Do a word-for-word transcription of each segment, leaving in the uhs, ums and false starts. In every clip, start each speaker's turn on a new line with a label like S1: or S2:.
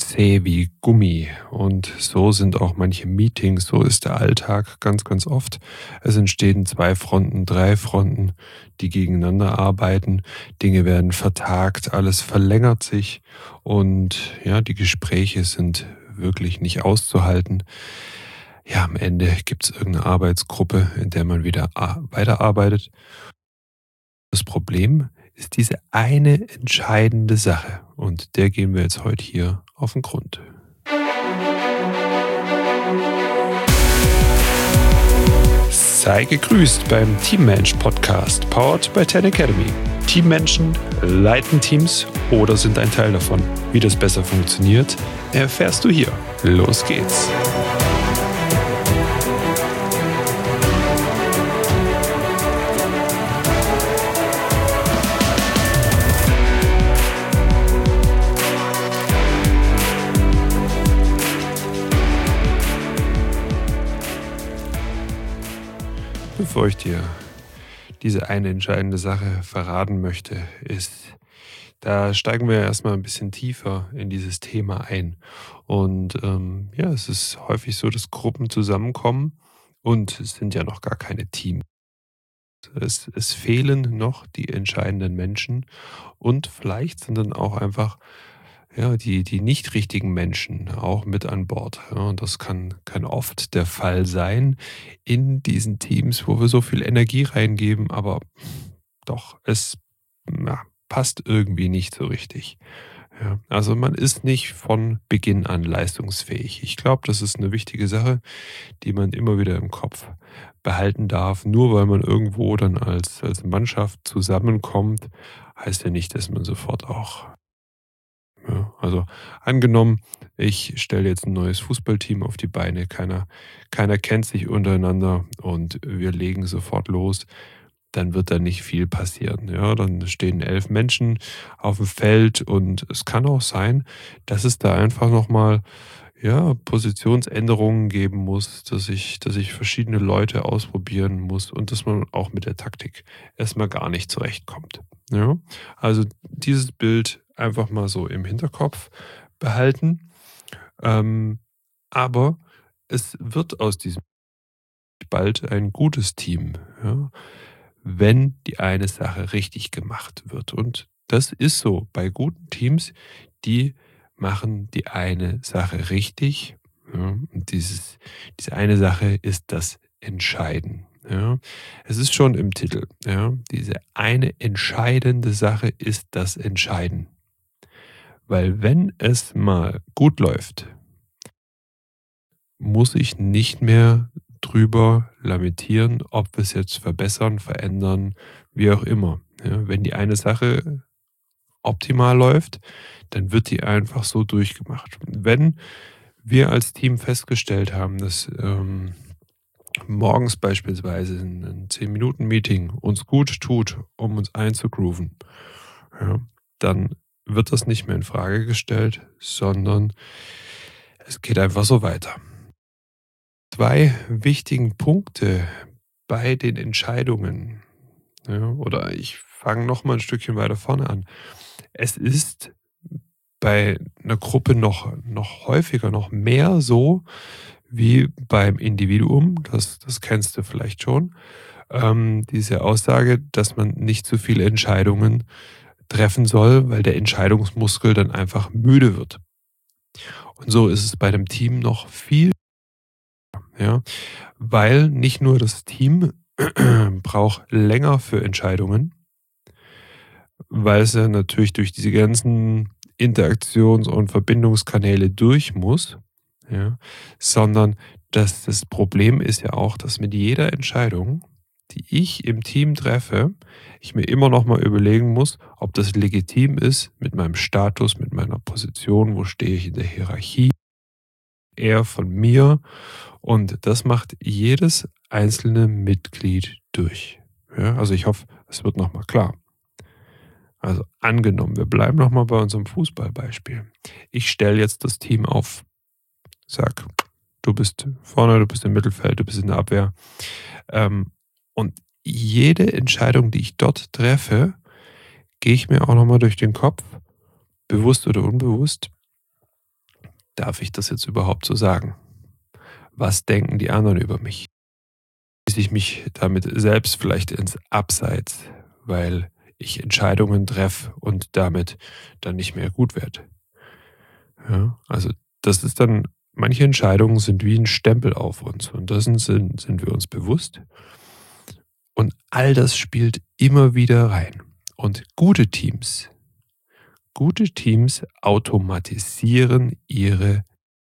S1: zäh wie Gummi. Und so sind auch manche Meetings, so ist der Alltag ganz, ganz oft. Es entstehen zwei Fronten, drei Fronten, die gegeneinander arbeiten. Dinge werden vertagt, alles verlängert sich und ja, die Gespräche sind wirklich nicht auszuhalten. Ja, am Ende gibt es irgendeine Arbeitsgruppe, in der man wieder a- weiterarbeitet. Das Problem ist diese eine entscheidende Sache und der gehen wir jetzt heute hier auf den Grund. Sei gegrüßt beim Teammensch Podcast, powered by Ten Academy. Teammenschen leiten Teams oder sind ein Teil davon. Wie das besser funktioniert, erfährst du hier. Los geht's! Bevor ich dir diese eine entscheidende Sache verraten möchte, ist, da steigen wir erstmal ein bisschen tiefer in dieses Thema ein. Und ähm, ja, es ist häufig so, dass Gruppen zusammenkommen und es sind ja noch gar keine Teams. Es, es fehlen noch die entscheidenden Menschen und vielleicht sind dann auch einfach ja, die, die nicht richtigen Menschen auch mit an Bord. Ja, und das kann, kann oft der Fall sein in diesen Teams, wo wir so viel Energie reingeben, aber doch, es ja, passt irgendwie nicht so richtig. Ja, also man ist nicht von Beginn an leistungsfähig. Ich glaube, das ist eine wichtige Sache, die man immer wieder im Kopf behalten darf. Nur weil man irgendwo dann als, als Mannschaft zusammenkommt, heißt ja nicht, dass man sofort auch ja, also angenommen, ich stelle jetzt ein neues Fußballteam auf die Beine, keiner keiner kennt sich untereinander und wir legen sofort los, dann wird da nicht viel passieren. Ja, dann stehen elf Menschen auf dem Feld und es kann auch sein, dass es da einfach noch mal, ja, Positionsänderungen geben muss, dass ich dass ich verschiedene Leute ausprobieren muss und dass man auch mit der Taktik erstmal gar nicht zurechtkommt, ja? Also, dieses Bild einfach mal so im Hinterkopf behalten, ähm, aber es wird aus diesem bald ein gutes Team, ja, wenn die eine Sache richtig gemacht wird. Und das ist so bei guten Teams, die machen die eine Sache richtig. Ja, und dieses, diese eine Sache ist das Entscheiden. Ja. Es ist schon im Titel. Ja. Diese eine entscheidende Sache ist das Entscheiden. Weil wenn es mal gut läuft, muss ich nicht mehr drüber lamentieren, ob wir es jetzt verbessern, verändern, wie auch immer. Ja, wenn die eine Sache optimal läuft, dann wird die einfach so durchgemacht. Wenn wir als Team festgestellt haben, dass ähm, morgens beispielsweise ein, ein zehn-Minuten-Meeting uns gut tut, um uns einzugrooven, ja, dann wird das nicht mehr in Frage gestellt, sondern es geht einfach so weiter. Zwei wichtigen Punkte bei den Entscheidungen, ja, oder ich fange noch mal ein Stückchen weiter vorne an. Es ist bei einer Gruppe noch noch häufiger, noch mehr so wie beim Individuum. Das das kennst du vielleicht schon. Ähm, diese Aussage, dass man nicht zu viele Entscheidungen treffen soll, weil der Entscheidungsmuskel dann einfach müde wird. Und so ist es bei dem Team noch viel, ja, weil nicht nur das Team braucht länger für Entscheidungen, weil es ja natürlich durch diese ganzen Interaktions- und Verbindungskanäle durch muss, ja, sondern dass das Problem ist ja auch, dass mit jeder Entscheidung, die ich im Team treffe, ich mir immer noch mal überlegen muss, ob das legitim ist mit meinem Status, mit meiner Position, wo stehe ich in der Hierarchie, eher von mir. Und das macht jedes einzelne Mitglied durch. Ja, also ich hoffe, es wird noch mal klar. Also angenommen, wir bleiben noch mal bei unserem Fußballbeispiel. Ich stelle jetzt das Team auf. Sag, du bist vorne, du bist im Mittelfeld, du bist in der Abwehr. Ähm, und jede Entscheidung, die ich dort treffe, gehe ich mir auch noch mal durch den Kopf, bewusst oder unbewusst, darf ich das jetzt überhaupt so sagen? Was denken die anderen über mich? Schließe ich mich damit selbst vielleicht ins Abseits, weil ich Entscheidungen treffe und damit dann nicht mehr gut werde? Ja, also das ist dann manche Entscheidungen sind wie ein Stempel auf uns und dessen sind sind wir uns bewusst und all das spielt immer wieder rein. Und gute Teams gute Teams automatisieren ihre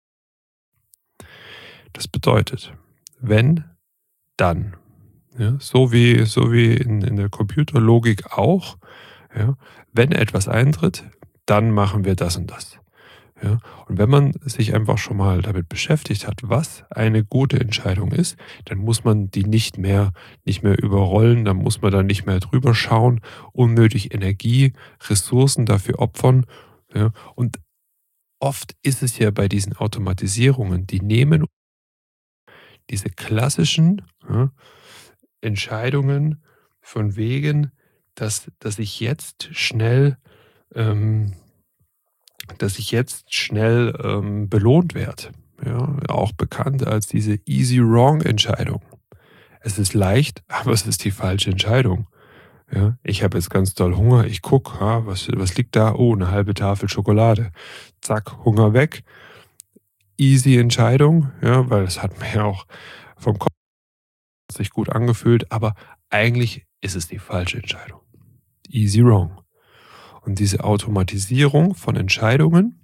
S1: das bedeutet, wenn, dann. Ja, so wie so wie in in der Computerlogik auch, ja. Wenn etwas eintritt, dann machen wir das und das. Ja, und wenn man sich einfach schon mal damit beschäftigt hat, was eine gute Entscheidung ist, dann muss man die nicht mehr nicht mehr überrollen, dann muss man da nicht mehr drüber schauen, unnötig Energie, Ressourcen dafür opfern, ja. Und oft ist es ja bei diesen Automatisierungen, die nehmen diese klassischen, ja, Entscheidungen von wegen, dass dass ich jetzt schnell ähm, dass ich jetzt schnell, ähm, belohnt werde. Ja, auch bekannt als diese Easy Wrong Entscheidung. Es ist leicht, aber es ist die falsche Entscheidung. Ja, ich habe jetzt ganz doll Hunger. Ich gucke, ha, was was liegt da? Oh, eine halbe Tafel Schokolade. Zack, Hunger weg. Easy Entscheidung, ja, weil es hat mir ja auch vom Kopf sich gut angefühlt, aber eigentlich ist es die falsche Entscheidung. Easy Wrong. Und diese Automatisierung von Entscheidungen,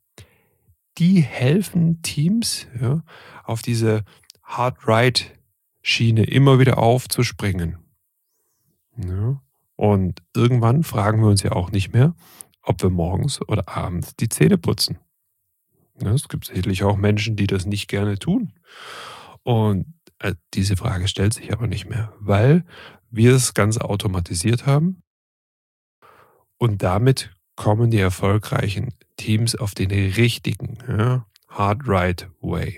S1: die helfen Teams, ja, auf diese Hard-Right-Schiene immer wieder aufzuspringen. Ja. Und irgendwann fragen wir uns ja auch nicht mehr, ob wir morgens oder abends die Zähne putzen. Ja, es gibt sicherlich auch Menschen, die das nicht gerne tun. Und äh, diese Frage stellt sich aber nicht mehr, weil wir es ganz automatisiert haben und damit kommen die erfolgreichen Teams auf den richtigen, ja, Hard Right Way.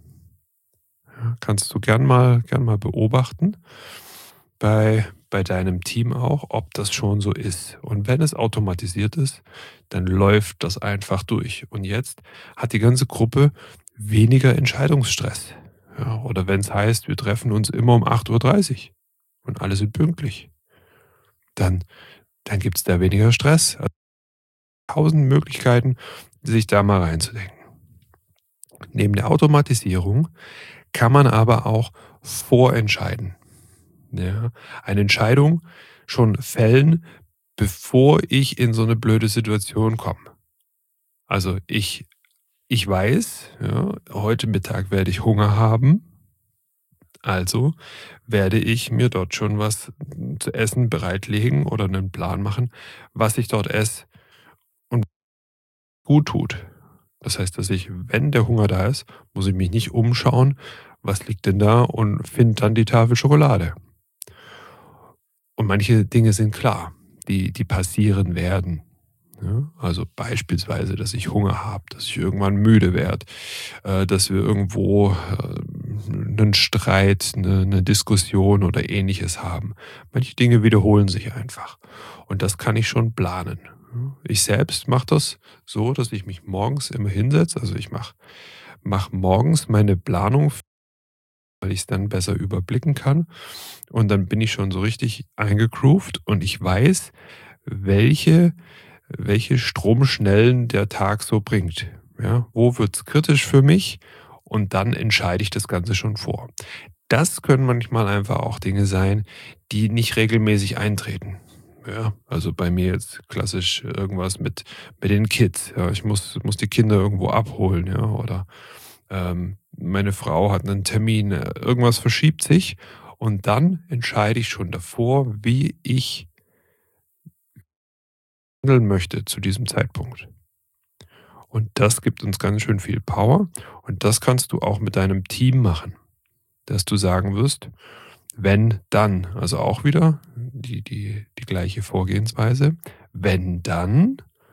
S1: Ja, kannst du gern mal, gern mal beobachten bei, bei deinem Team auch, ob das schon so ist. Und wenn es automatisiert ist, dann läuft das einfach durch. Und jetzt hat die ganze Gruppe weniger Entscheidungsstress. Ja, oder wenn es heißt, wir treffen uns immer um acht Uhr dreißig und alle sind pünktlich, dann, dann gibt es da weniger Stress. Also tausend Möglichkeiten, sich da mal reinzudenken. Neben der Automatisierung kann man aber auch vorentscheiden. Ja, eine Entscheidung schon fällen, bevor ich in so eine blöde Situation komme. Also ich, ich weiß, ja, heute Mittag werde ich Hunger haben, also werde ich mir dort schon was zu essen bereitlegen oder einen Plan machen, was ich dort esse und gut tut. Das heißt, dass ich, wenn der Hunger da ist, muss ich mich nicht umschauen, was liegt denn da und finde dann die Tafel Schokolade. Und manche Dinge sind klar, die, die passieren werden. Ja, also beispielsweise, dass ich Hunger habe, dass ich irgendwann müde werde, äh, dass wir irgendwo äh, einen Streit, eine, eine Diskussion oder ähnliches haben. Manche Dinge wiederholen sich einfach. Und das kann ich schon planen. Ja, ich selbst mache das so, dass ich mich morgens immer hinsetze. Also ich mache mach mach morgens meine Planung, weil ich es dann besser überblicken kann. Und dann bin ich schon so richtig eingegroovt und ich weiß, welche welche Stromschnellen der Tag so bringt. Ja, wo wird's kritisch für mich? Und dann entscheide ich das Ganze schon vor. Das können manchmal einfach auch Dinge sein, die nicht regelmäßig eintreten. Ja, also bei mir jetzt klassisch irgendwas mit, mit den Kids. Ja, ich muss, muss die Kinder irgendwo abholen, ja, oder ähm, meine Frau hat einen Termin, äh, irgendwas verschiebt sich und dann entscheide ich schon davor, wie ich handeln möchte zu diesem Zeitpunkt. Und das gibt uns ganz schön viel Power und das kannst du auch mit deinem Team machen, dass du sagen wirst, wenn dann, also auch wieder die, die, die gleiche Vorgehensweise, wenn dann,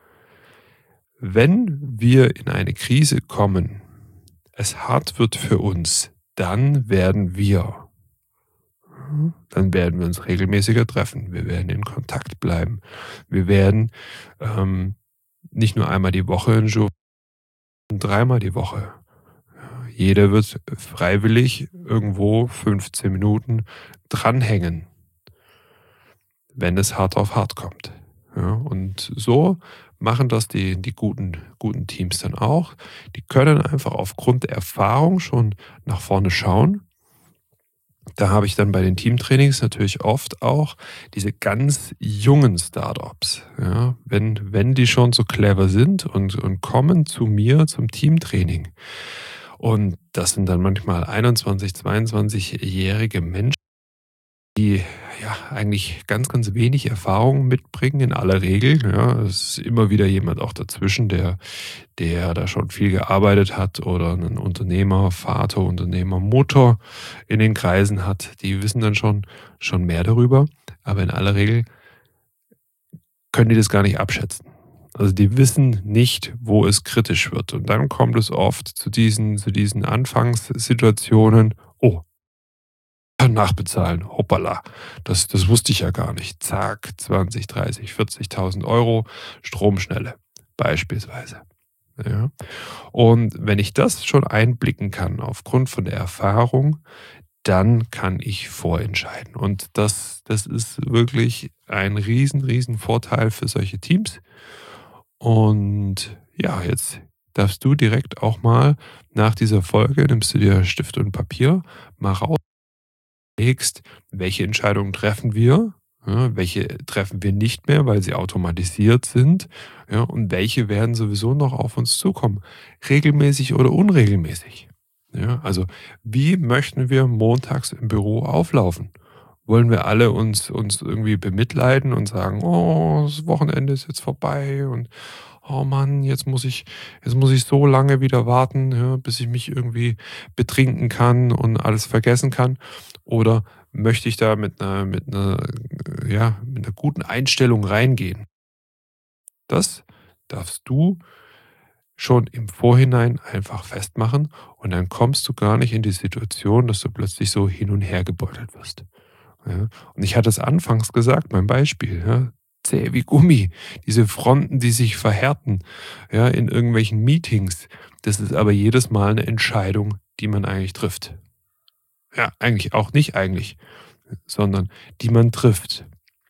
S1: wenn wir in eine Krise kommen, es hart wird für uns, dann werden wir, dann werden wir uns regelmäßiger treffen. Wir werden in Kontakt bleiben. Wir werden ähm, nicht nur einmal die Woche in dreimal die Woche. Jeder wird freiwillig irgendwo fünfzehn Minuten dranhängen, wenn es hart auf hart kommt. Ja, und so machen das die, die guten, guten Teams dann auch. Die können einfach aufgrund der Erfahrung schon nach vorne schauen. Da habe ich dann bei den Teamtrainings natürlich oft auch diese ganz jungen Startups. Ja, wenn, wenn die schon so clever sind und, und kommen zu mir zum Teamtraining. Und das sind dann manchmal einundzwanzig-, zweiundzwanzigjährige Menschen, die ja eigentlich ganz, ganz wenig Erfahrung mitbringen in aller Regel. Ja, es ist immer wieder jemand auch dazwischen, der, der da schon viel gearbeitet hat oder einen Unternehmer, Vater, Unternehmer, Mutter in den Kreisen hat. Die wissen dann schon, schon mehr darüber. Aber in aller Regel können die das gar nicht abschätzen. Also die wissen nicht, wo es kritisch wird. Und dann kommt es oft zu diesen, zu diesen Anfangssituationen. Oh, nachbezahlen. Hoppala. Das, das wusste ich ja gar nicht. Zack, zwanzig, dreißig, vierzigtausend Euro Stromschnelle beispielsweise. Ja. Und wenn ich das schon einblicken kann aufgrund von der Erfahrung, dann kann ich vorentscheiden. Und das, das ist wirklich ein riesen, riesen Vorteil für solche Teams. Und ja, jetzt darfst du direkt auch mal nach dieser Folge, nimmst du dir Stift und Papier, mal raus überlegst, welche Entscheidungen treffen wir, ja, welche treffen wir nicht mehr, weil sie automatisiert sind, ja, und welche werden sowieso noch auf uns zukommen, regelmäßig oder unregelmäßig. Ja, also wie möchten wir montags im Büro auflaufen? Wollen wir alle uns, uns irgendwie bemitleiden und sagen, oh, das Wochenende ist jetzt vorbei und oh Mann, jetzt muss ich, jetzt muss ich so lange wieder warten, ja, bis ich mich irgendwie betrinken kann und alles vergessen kann? Oder möchte ich da mit einer, mit einer, äh, ja, mit einer guten Einstellung reingehen? Das darfst du schon im Vorhinein einfach festmachen und dann kommst du gar nicht in die Situation, dass du plötzlich so hin und her gebeutelt wirst. Ja, und ich hatte es anfangs gesagt, mein Beispiel, ja, zäh wie Gummi, diese Fronten, die sich verhärten, ja, in irgendwelchen Meetings. Das ist aber jedes Mal eine Entscheidung, die man eigentlich trifft. Ja, eigentlich auch nicht eigentlich, sondern die man trifft.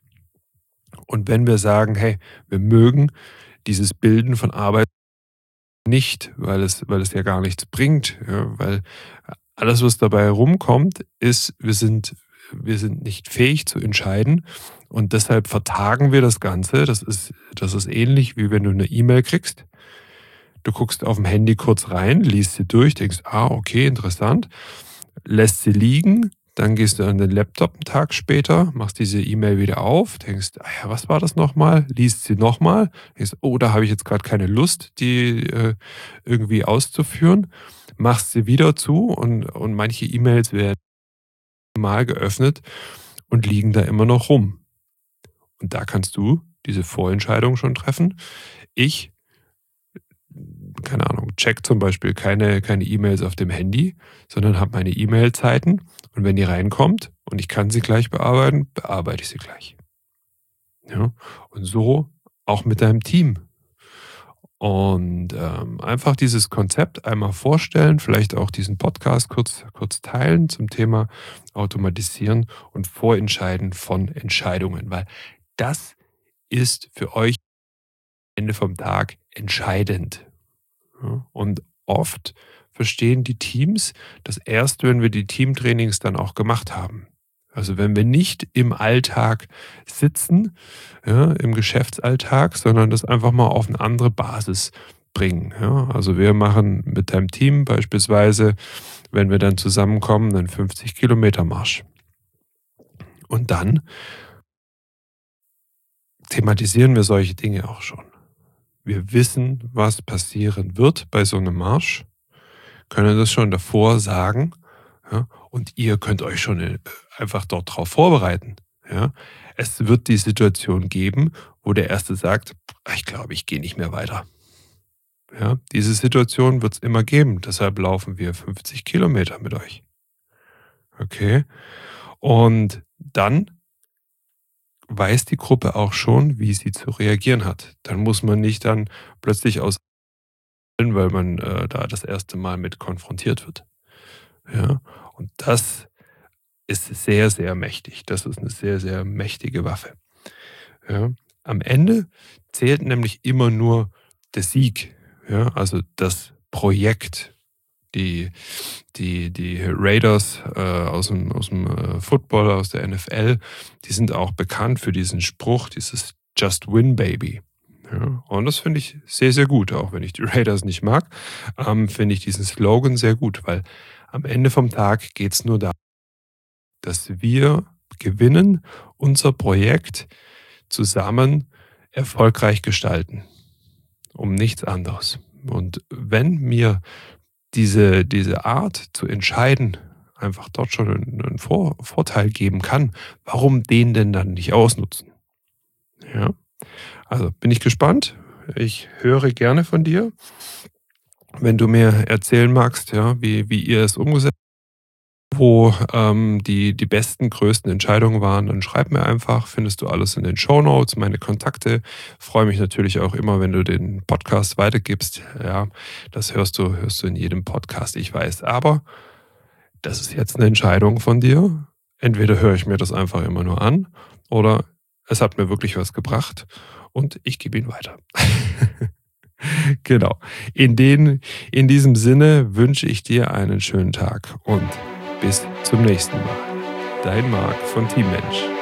S1: Und wenn wir sagen, hey, wir mögen dieses Bilden von Arbeit nicht, weil es, weil es ja gar nichts bringt, ja, weil alles, was dabei herumkommt, ist, wir sind, wir sind nicht fähig zu entscheiden und deshalb vertagen wir das Ganze. Das ist, das ist ähnlich, wie wenn du eine E-Mail kriegst. Du guckst auf dem Handy kurz rein, liest sie durch, denkst, ah, okay, interessant, lässt sie liegen, dann gehst du an den Laptop einen Tag später, machst diese E-Mail wieder auf, denkst, ah ja, was war das nochmal? Liest sie nochmal, denkst, oh, da habe ich jetzt gerade keine Lust, die äh, irgendwie auszuführen, machst sie wieder zu und, und manche E-Mails werden mal geöffnet und liegen da immer noch rum. Und da kannst du diese Vorentscheidung schon treffen. Ich, keine Ahnung, check zum Beispiel keine, keine E-Mails auf dem Handy, sondern habe meine E-Mail-Zeiten und wenn die reinkommt und ich kann sie gleich bearbeiten, bearbeite ich sie gleich. Ja? Und so auch mit deinem Team. Und ähm, einfach dieses Konzept einmal vorstellen, vielleicht auch diesen Podcast kurz, kurz teilen zum Thema Automatisieren und Vorentscheiden von Entscheidungen, weil das ist für euch am Ende vom Tag entscheidend. Ja, und oft verstehen die Teams das erst, wenn wir die Teamtrainings dann auch gemacht haben. Also wenn wir nicht im Alltag sitzen, ja, im Geschäftsalltag, sondern das einfach mal auf eine andere Basis bringen. Ja. Also wir machen mit deinem Team beispielsweise, wenn wir dann zusammenkommen, einen fünfzig Kilometer Marsch. Und dann thematisieren wir solche Dinge auch schon. Wir wissen, was passieren wird bei so einem Marsch, können das schon davor sagen, ja, und ihr könnt euch schon äh, einfach dort drauf vorbereiten. Ja. Es wird die Situation geben, wo der Erste sagt, ich glaube, ich gehe nicht mehr weiter. Ja. Diese Situation wird es immer geben, deshalb laufen wir fünfzig Kilometer mit euch. Okay. Und dann weiß die Gruppe auch schon, wie sie zu reagieren hat. Dann muss man nicht dann plötzlich aus weil man äh, da das erste Mal mit konfrontiert wird. Ja, und das ist sehr, sehr mächtig. Das ist eine sehr, sehr mächtige Waffe. Ja. Am Ende zählt nämlich immer nur der Sieg, ja, also das Projekt. Die die die Raiders, äh, aus dem aus dem äh, Football, aus der N F L, die sind auch bekannt für diesen Spruch, dieses „Just win, baby." Ja, und das finde ich sehr, sehr gut. Auch wenn ich die Raiders nicht mag, ähm, finde ich diesen Slogan sehr gut, weil am Ende vom Tag geht's nur darum, dass wir gewinnen, unser Projekt zusammen erfolgreich gestalten, um nichts anderes. Und wenn mir diese diese Art zu entscheiden einfach dort schon einen 'nen Vor Vorteil geben kann, warum den denn dann nicht ausnutzen? Ja, also, bin ich gespannt. Ich höre gerne von dir, wenn du mir erzählen magst, ja, wie wie ihr es umgesetzt wo, ähm, die die besten, größten Entscheidungen waren, dann schreib mir einfach, findest du alles in den Shownotes, meine Kontakte. Freue mich natürlich auch immer, wenn du den Podcast weitergibst. Ja, das hörst du hörst du in jedem Podcast, ich weiß. Aber das ist jetzt eine Entscheidung von dir. Entweder höre ich mir das einfach immer nur an oder es hat mir wirklich was gebracht und ich gebe ihn weiter. Genau. In den in diesem Sinne wünsche ich dir einen schönen Tag und bis zum nächsten Mal. Dein Marc von Teammensch.